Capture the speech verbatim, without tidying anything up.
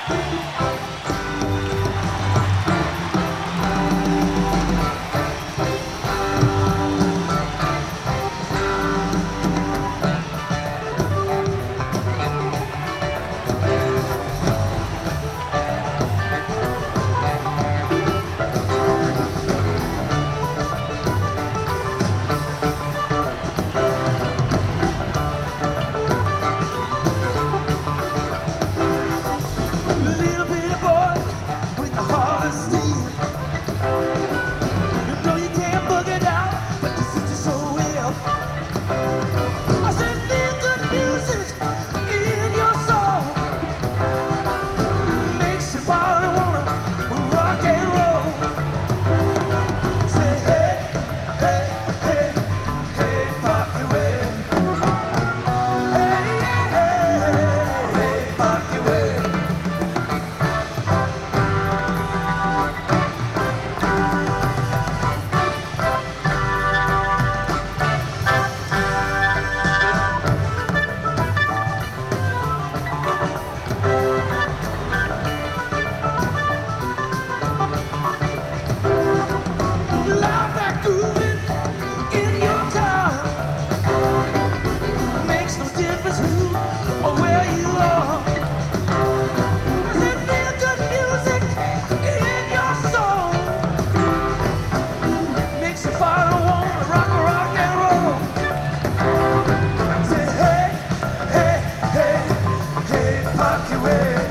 Little bitty boy with the heart of steel. You know you can't boogie down, but you fit you so well. I said, feel good music in your soul. Makes your body wanna rock and roll. Say hey, hey, hey, hey, pop your way. Hey, hey, hey, hey, pop your way. Loud back grooving in your town. Makes no difference who or where you are. Said feel good music in your soul. Makes your body wanna rock, rock and roll. Say hey, hey, hey, hey, pop your way.